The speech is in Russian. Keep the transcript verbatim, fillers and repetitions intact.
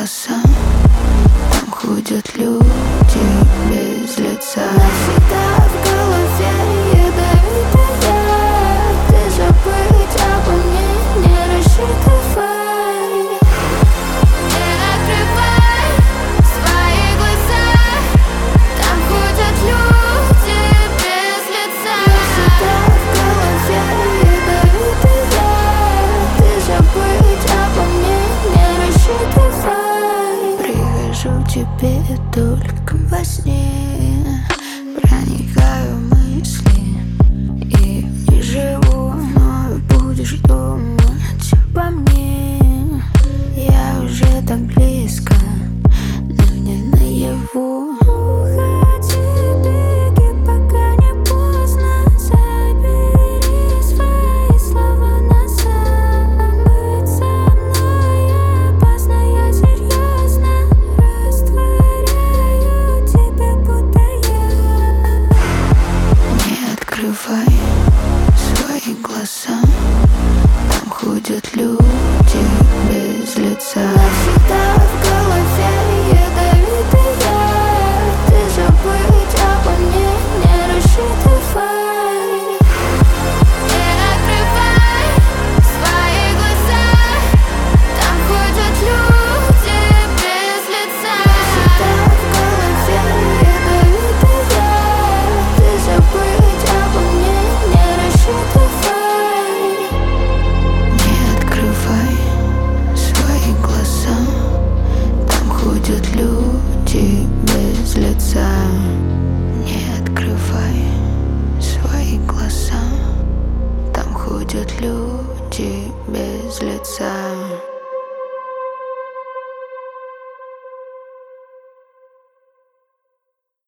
глаза, там ходят люди без лица. Навсегда в голове ядовитая, ты забыть обо мне не рассчитывай. Не открывай свои глаза, там ходят люди без лица. Навсегда в голове ядовитая, ты забыть обо мне не рассчитывай. Прихожу к тебе только во сне, проникаю в мысли и не живу, но будешь думать обо мне. Я уже так близко, но не наяву. Уходи, беги, пока не поздно. Забери свои слова назад. Быть со мной опасно, я серьезно растворяю тебя, будто я. Не открывай свои глаза, там ходят люди без лица. Навсегда в голове ядовитая, ты забыть обо мне не рассчитывай. Не открывай свои глаза, там ходят люди без лица. Навсегда в голове ядовитая, ты забыть обо мне не рассчитывай. Не открывай свои глаза, там ходят люди без лица. Не открывай свои глаза, там ходят люди без лица.